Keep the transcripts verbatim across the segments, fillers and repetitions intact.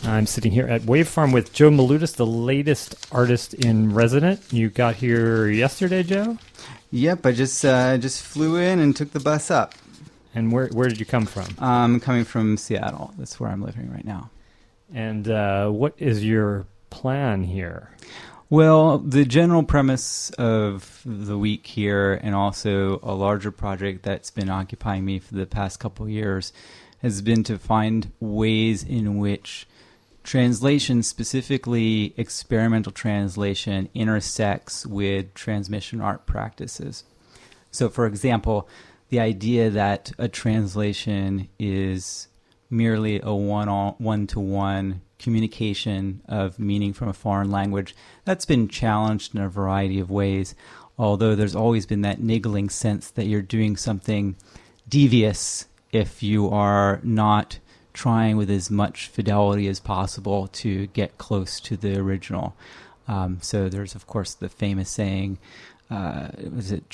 I'm sitting here at Wavefarm with Joe Malutis, the latest artist in resident. You got here yesterday, Joe? Yep, I just uh, just flew in and took the bus up. And where where did you come from? I'm coming from Seattle. That's where I'm living right now. And uh, what is your plan here? Well, the general premise of the week here, and also a larger project that's been occupying me for the past couple of years, has been to find ways in which translation, specifically experimental translation, intersects with transmission art practices. So, for example, the idea that a translation is merely a one-on, one-to-one communication of meaning from a foreign language, that's been challenged in a variety of ways, although there's always been that niggling sense that you're doing something devious if you are not trying with as much fidelity as possible to get close to the original. Um, so there's, of course, the famous saying, uh, was it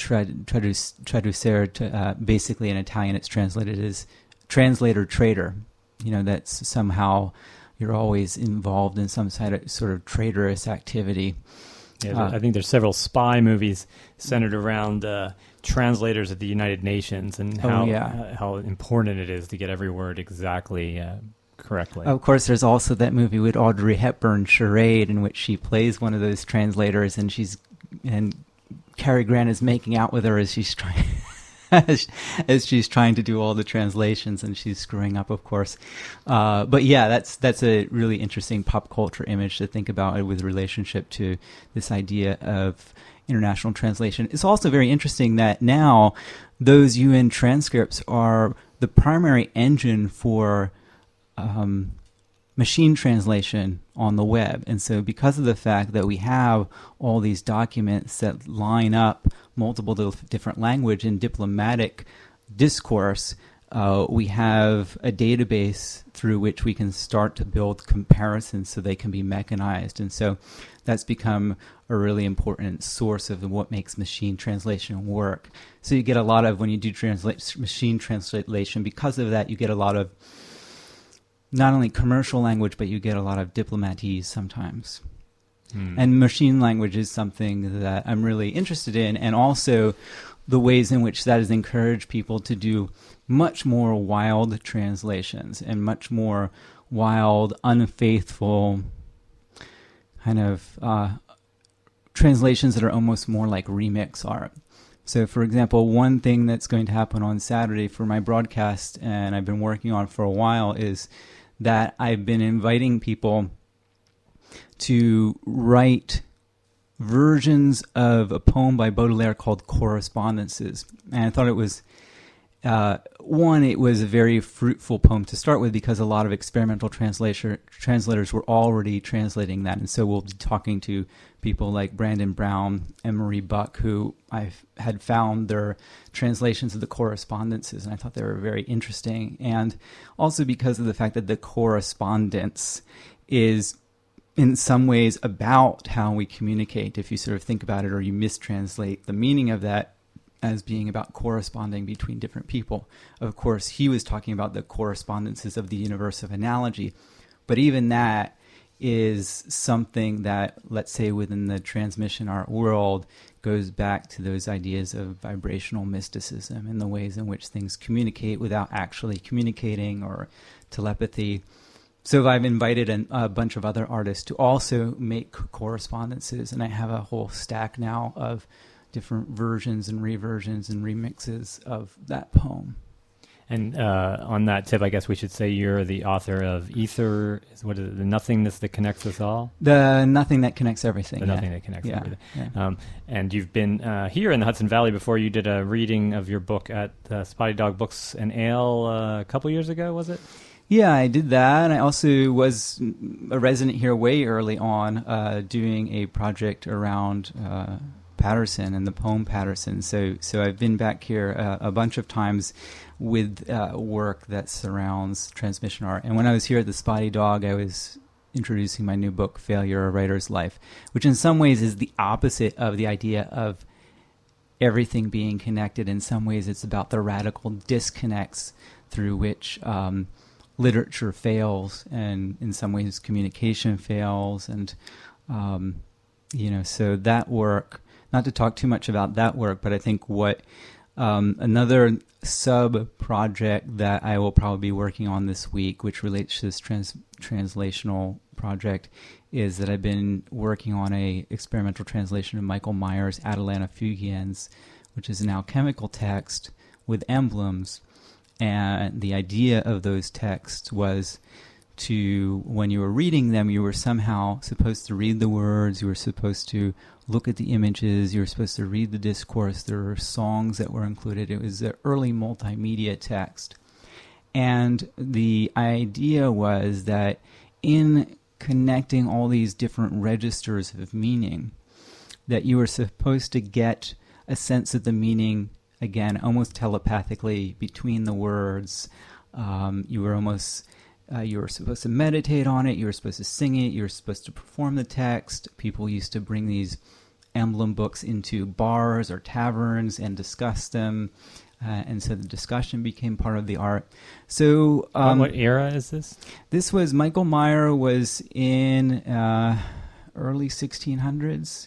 traducere, uh, basically in Italian it's translated as translator traitor. You know, that's somehow you're always involved in some sort of, sort of traitorous activity. Yeah, uh, I think there's several spy movies centered around uh, translators at the United Nations and how oh, yeah. uh, how important it is to get every word exactly uh, correctly. Of course, there's also that movie with Audrey Hepburn, Charade, in which she plays one of those translators, and she's and Cary Grant is making out with her as she's trying. As, as she's trying to do all the translations, and she's screwing up, of course. Uh, but yeah, that's that's a really interesting pop culture image to think about with relationship to this idea of international translation. It's also very interesting that now those U N transcripts are the primary engine for um, machine translation on the web. And so because of the fact that we have all these documents that line up multiple different language in diplomatic discourse, uh, we have a database through which we can start to build comparisons so they can be mechanized. And so that's become a really important source of what makes machine translation work. So you get a lot of, when you do translate machine translation, because of that, you get a lot of not only commercial language, but you get a lot of diplomatese sometimes. Hmm. And machine language is something that I'm really interested in, and also the ways in which that has encouraged people to do much more wild translations and much more wild, unfaithful kind of uh, translations that are almost more like remix art. So, for example, one thing that's going to happen on Saturday for my broadcast, and I've been working on for a while, is that I've been inviting people to write versions of a poem by Baudelaire called Correspondences. And I thought it was, uh, one, it was a very fruitful poem to start with because a lot of experimental translator, translators were already translating that. And so we'll be talking to people like Brandon Brown and Marie Buck, who I had found their translations of the Correspondences, and I thought they were very interesting. And also because of the fact that the correspondence is in some ways about how we communicate, if you sort of think about it, or you mistranslate the meaning of that as being about corresponding between different people. Of course, he was talking about the correspondences of the universe of analogy, but even that is something that, let's say, within the transmission art world, goes back to those ideas of vibrational mysticism and the ways in which things communicate without actually communicating, or telepathy. So I've invited an, a bunch of other artists to also make correspondences, and I have a whole stack now of different versions and reversions and remixes of that poem. And uh, on that tip, I guess we should say you're the author of Ether. What is it? The Nothingness That Connects Us All? The Nothing That Connects Everything. The yeah. Nothing That Connects yeah. Everything. Yeah. Um, and you've been uh, here in the Hudson Valley before. You did a reading of your book at uh, Spotty Dog Books and Ale uh, a couple years ago, was it? Yeah, I did that. And I also was a resident here way early on, uh, doing a project around uh, Patterson and the poem Patterson. So, so I've been back here uh, a bunch of times with uh, work that surrounds transmission art. And when I was here at the Spotty Dog, I was introducing my new book, Failure: A Writer's Life, which in some ways is the opposite of the idea of everything being connected. In some ways, it's about the radical disconnects through which um, literature fails, and in some ways communication fails, and um, you know, so that work. Not to talk too much about that work, but I think what um, another sub-project that I will probably be working on this week, which relates to this trans- translational project, is that I've been working on a experimental translation of Michael Meyer's Atalanta Fugiens, which is an alchemical text with emblems. And the idea of those texts was to, when you were reading them, you were somehow supposed to read the words, you were supposed to look at the images, you were supposed to read the discourse, there were songs that were included. It was an early multimedia text. And the idea was that in connecting all these different registers of meaning, that you were supposed to get a sense of the meaning, again, almost telepathically between the words. Um, you were almost... Uh, you were supposed to meditate on it, you were supposed to sing it, you were supposed to perform the text. People used to bring these emblem books into bars or taverns and discuss them, uh, and so the discussion became part of the art. So, um, what era is this? This was, Michael Meyer was in uh, early sixteen hundreds,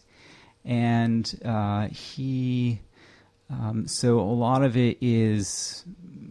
and uh, he, um, so a lot of it is...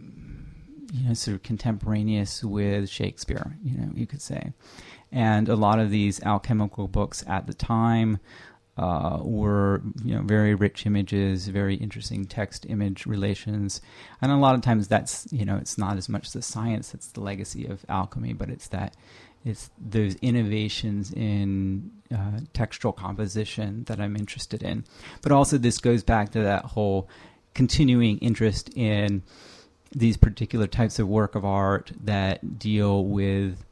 you know, sort of contemporaneous with Shakespeare, you know, you could say. And a lot of these alchemical books at the time uh, were, you know, very rich images, very interesting text-image relations. And a lot of times that's, you know, it's not as much the science that's the legacy of alchemy, but it's that, it's those innovations in uh, textual composition that I'm interested in. But also this goes back to that whole continuing interest in these particular types of work of art that deal with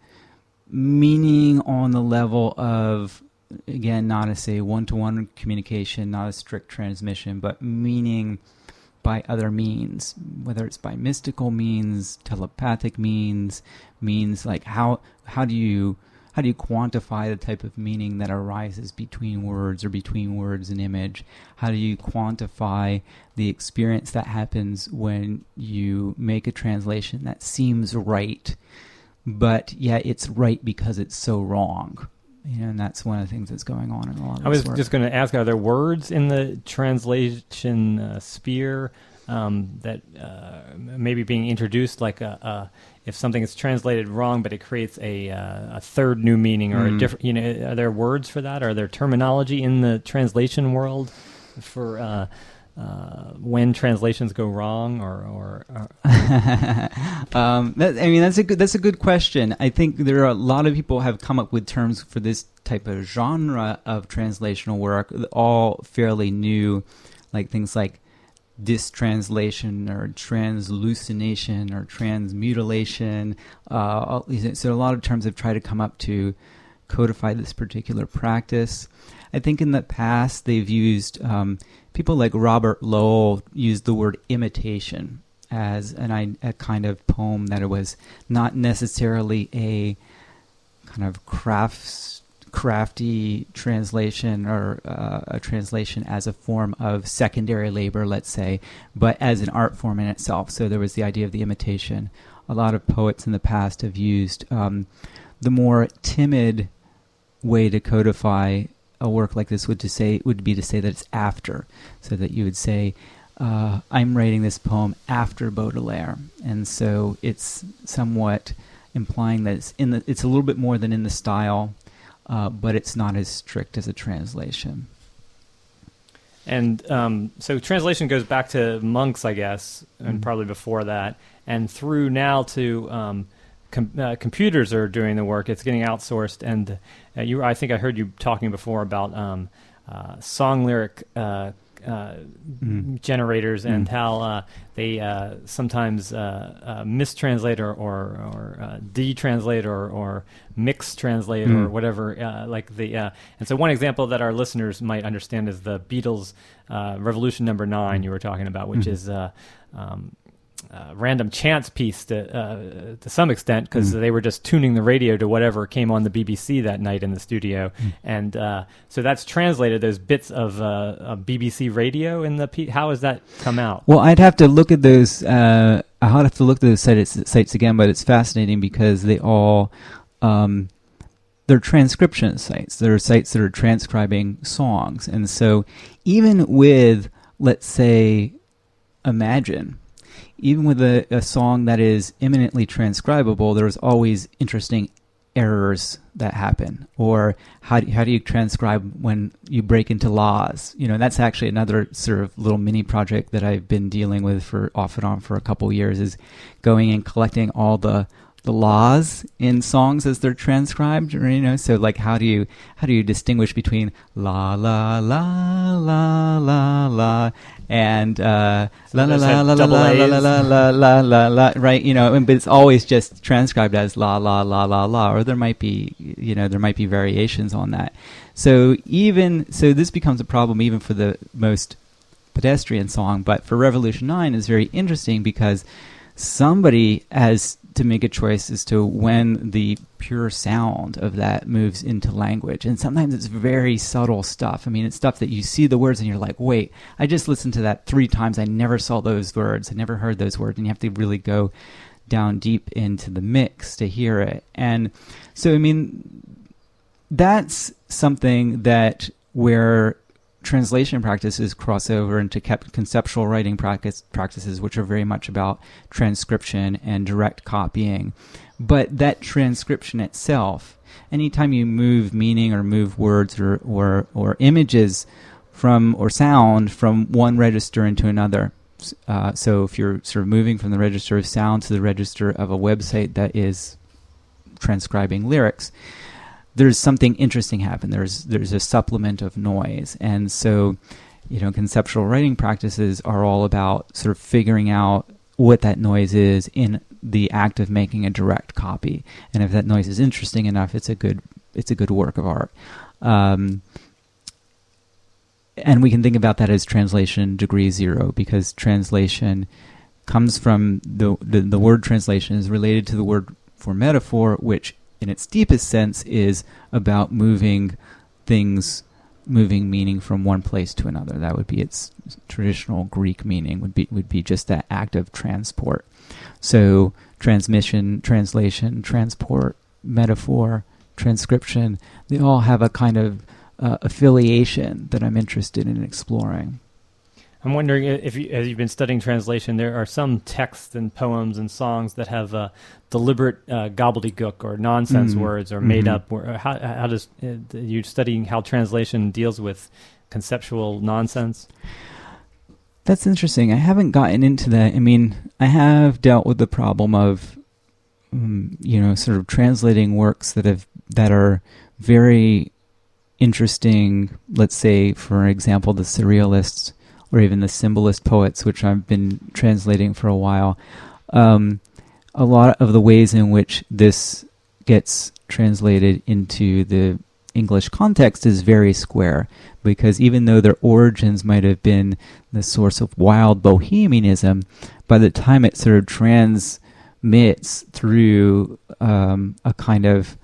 meaning on the level of, again, not a, say, one-to-one communication, not a strict transmission, but meaning by other means, whether it's by mystical means, telepathic means, means like how how do you how do you quantify the type of meaning that arises between words or between words and image? How do you quantify the experience that happens when you make a translation that seems right, but yet it's right because it's so wrong? You know, and that's one of the things that's going on in a lot of I was this work. just going to ask, are there words in the translation uh, sphere um, that uh, maybe being introduced, like a, a, if something is translated wrong, but it creates a, uh, a third new meaning or mm. a different, you know, are there words for that? Are there terminology in the translation world for uh, uh, when translations go wrong, or? or, or um, that, I mean, that's a good that's a good question. I think there are a lot of people have come up with terms for this type of genre of translational work, all fairly new, like things like distranslation or translucination or transmutilation. Uh, so a lot of terms have tried to come up to codify this particular practice. I think in the past they've used, um, people like Robert Lowell used the word imitation as an, a kind of poem that it was not necessarily a kind of crafts crafty translation or uh, a translation as a form of secondary labor, let's say, but as an art form in itself. So there was the idea of the imitation. A lot of poets in the past have used um, the more timid way to codify a work like this would to say would be to say that it's after, so that you would say, uh, I'm writing this poem after Baudelaire, and so it's somewhat implying that it's in the it's a little bit more than in the style. Uh, but it's not as strict as a translation. And um, so translation goes back to monks, I guess, and mm. probably before that. And through now to um, com- uh, computers are doing the work. It's getting outsourced. And uh, you, I think I heard you talking before about um, uh, song lyric uh, uh, mm. generators mm. and how uh, they uh, sometimes uh, uh, mistranslate or, or, or uh, detranslate or, or mix-translate mm. or whatever. Uh, like the uh, and so one example that our listeners might understand is the Beatles' uh, Revolution Number Nine you were talking about, which mm. is uh, um, uh, random chance piece to uh, to some extent, because mm. they were just tuning the radio to whatever came on the B B C that night in the studio, mm. and uh, so that's translated those bits of, uh, of B B C radio in the P- how has that come out? Well, I'd have to look at those. Uh, I'll have to look at those sites, sites again, but it's fascinating because they all, um, they're transcription sites. They're sites that are transcribing songs. And so even with, let's say, Imagine, even with a, a song that is imminently transcribable, there's always interesting errors that happen. Or how do, how do you transcribe when you break into laws? You know, that's actually another sort of little mini project that I've been dealing with for off and on for a couple of years, is going and collecting all the the laws in songs as they're transcribed. Or, you know, so like how do you how do you distinguish between la la la la la la and uh, la la la la la la la la la la la la, right? You know, but it's always just transcribed as la la la la la, or there might be, you know, there might be variations on that. So even so, this becomes a problem even for the most pedestrian song. But for Revolution nine, is very interesting because somebody has to make a choice as to when the pure sound of that moves into language. And sometimes it's very subtle stuff. I mean, it's stuff that you see the words and you're like, wait, I just listened to that three times. I never saw those words. I never heard those words. And you have to really go down deep into the mix to hear it. And so, I mean, that's something that where translation practices cross over into conceptual writing practice, practices, which are very much about transcription and direct copying. But that transcription itself, anytime you move meaning or move words or, or, or images from or sound from one register into another, uh, so if you're sort of moving from the register of sound to the register of a website that is transcribing lyrics, there's something interesting happen. There's there's a supplement of noise. And so, you know, conceptual writing practices are all about sort of figuring out what that noise is in the act of making a direct copy. And if that noise is interesting enough, it's a good it's a good work of art. Um, and we can think about that as translation degree zero, because translation comes from the the, the word translation is related to the word for metaphor, which in its deepest sense is about moving things, moving meaning from one place to another. That would be its traditional Greek meaning, would be would be just that act of transport. So transmission, translation, transport, metaphor, transcription, they all have a kind of uh, affiliation that I'm interested in exploring. I'm wondering if, you, as you've been studying translation, there are some texts and poems and songs that have uh, deliberate uh, gobbledygook or nonsense mm-hmm. words or made mm-hmm. up. Or how, how does uh, you studying how translation deals with conceptual nonsense? That's interesting. I haven't gotten into that. I mean, I have dealt with the problem of, um, you know, sort of translating works that have that are very interesting. Let's say, for example, the Surrealists, or even the symbolist poets, which I've been translating for a while. Um, a lot of the ways in which this gets translated into the English context is very square, because even though their origins might have been the source of wild bohemianism, by the time it sort of transmits through um, a kind of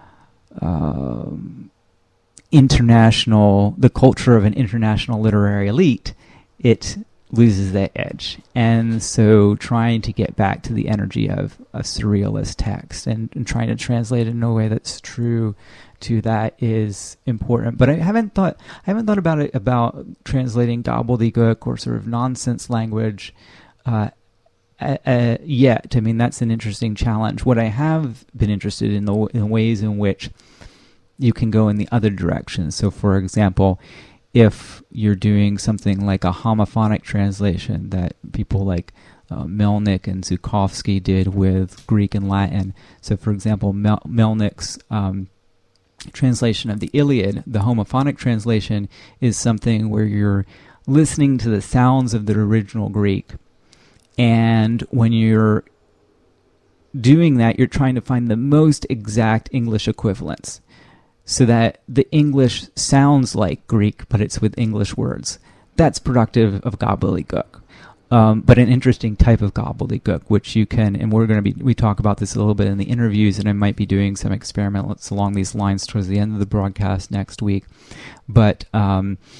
um, international, the culture of an international literary elite, it loses that edge. And so trying to get back to the energy of a surrealist text and, and trying to translate it in a way that's true to that is important. But I haven't thought I haven't thought about it about translating gobbledygook or sort of nonsense language uh, uh, yet. I mean, that's an interesting challenge. What I have been interested in the in ways in which you can go in the other direction. So, for example, if you're doing something like a homophonic translation that people like uh, Melnick and Zhukovsky did with Greek and Latin. So, for example, Mel- Melnick's um, translation of the Iliad, the homophonic translation, is something where you're listening to the sounds of the original Greek. And when you're doing that, you're trying to find the most exact English equivalents, so that the English sounds like Greek, but it's with English words. That's productive of gobbledygook, um, but an interesting type of gobbledygook, which you can, and we're going to be, we talk about this a little bit in the interviews, and I might be doing some experiments along these lines towards the end of the broadcast next week. But um,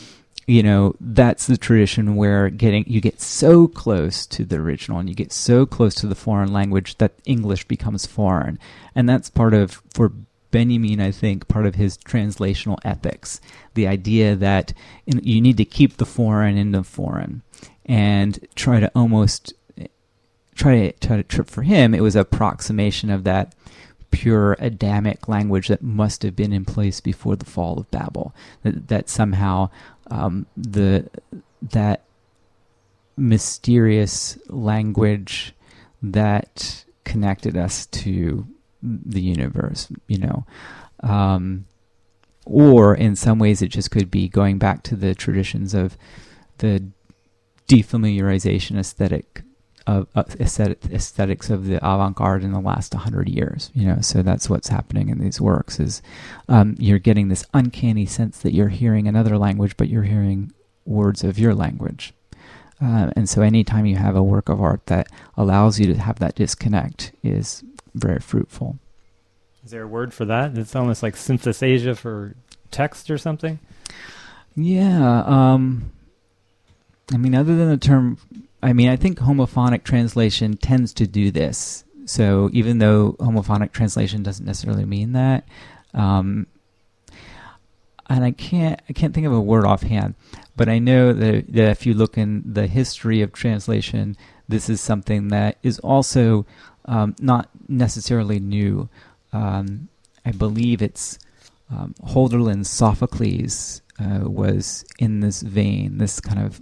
you know, that's the tradition where getting you get so close to the original and you get so close to the foreign language that English becomes foreign. And that's part of, for Benjamin, I think, part of his translational ethics, the idea that in, you need to keep the foreign in the foreign and try to almost, try to, try to, for him, it was an approximation of that pure Adamic language that must have been in place before the fall of Babel, that, that somehow um, the that mysterious language that connected us to the universe, you know, um, or in some ways it just could be going back to the traditions of the defamiliarization aesthetic of uh, aesthetic, aesthetics of the avant-garde in the last one hundred years, you know. So that's what's happening in these works is um, you're getting this uncanny sense that you're hearing another language, but you're hearing words of your language. Uh, and so anytime you have a work of art that allows you to have that disconnect is very fruitful. Is there a word for that? It's almost like synthesasia for text or something? Yeah. Um, I mean, other than the term... I mean, I think homophonic translation tends to do this. So even though homophonic translation doesn't necessarily mean that, um, and I can't I can't think of a word offhand, but I know that, that if you look in the history of translation, this is something that is also um, not necessarily new. Um, I believe it's um, Holderlin's Sophocles uh, was in this vein, this kind of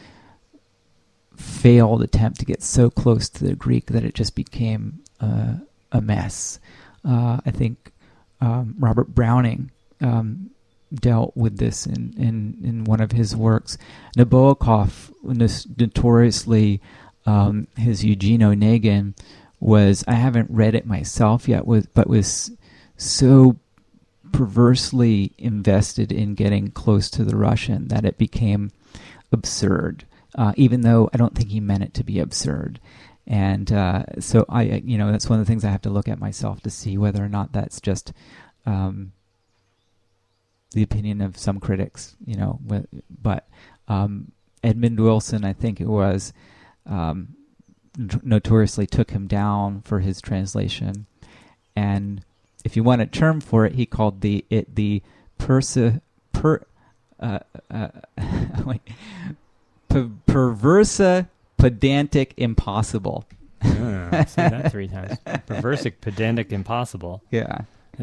failed attempt to get so close to the Greek that it just became uh, a mess. Uh, I think um, Robert Browning um, dealt with this in, in, in one of his works. Nabokov, notoriously, um, his Eugene Onegin was, I haven't read it myself yet, was but was so perversely invested in getting close to the Russian that it became absurd. Uh, even though I don't think he meant it to be absurd. And uh, so, I, you know, that's one of the things I have to look at myself to see whether or not that's just um, the opinion of some critics, you know. But um, Edmund Wilson, I think it was, um, notoriously took him down for his translation. And if you want a term for it, he called the it the persa, per, uh, uh, wait, Per- perversa, pedantic, impossible. Oh, I say that three times. Perversic, pedantic, impossible. Yeah.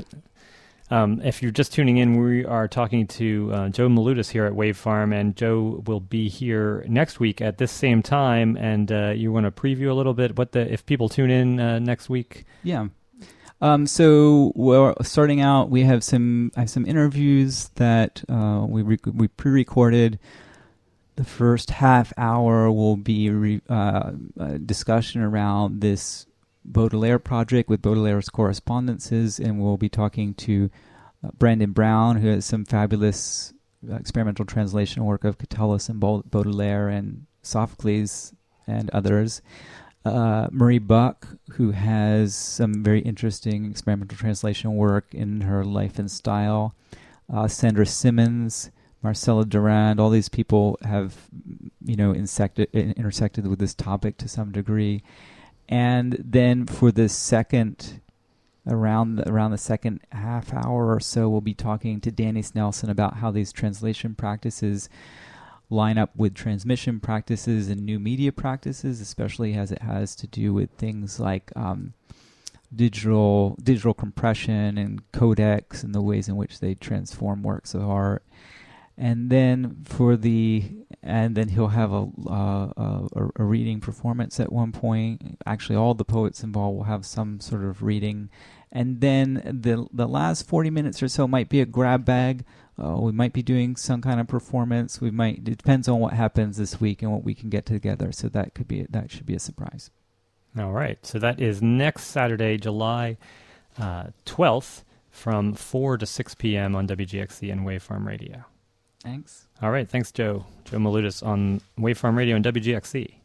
Um, if you're just tuning in, we are talking to uh, Joe Malutas here at Wave Farm, and Joe will be here next week at this same time. And uh, you want to preview a little bit what the if people tune in uh, next week? Yeah. Um, so we're starting out. We have some I have some interviews that uh, we re- we pre-recorded. The first half hour will be re, uh, a discussion around this Baudelaire project with Baudelaire's correspondences, and we'll be talking to uh, Brandon Brown, who has some fabulous uh, experimental translation work of Catullus and Baudelaire and Sophocles and others. Uh, Marie Buck, who has some very interesting experimental translation work in her Life and Style. Uh, Sandra Simmons, Marcella Durand, all these people have, you know, insected, intersected with this topic to some degree. And then for the second, around the, around the second half hour or so, we'll be talking to Danny Snelson about how these translation practices line up with transmission practices and new media practices, especially as it has to do with things like um, digital digital compression and codecs and the ways in which they transform works of art. And then for the, and then he'll have a, uh, a a reading performance at one point. Actually, all the poets involved will have some sort of reading, and then the the last forty minutes or so might be a grab bag. Uh, we might be doing some kind of performance. We might. It depends on what happens this week and what we can get together. So that could be that should be a surprise. All right. So that is next Saturday, July uh, twelfth, from four to six p.m. on W G X C and Wavefarm Radio. Thanks. All right. Thanks, Joe. Joe Malutas on Wavefarm Radio and W G X C.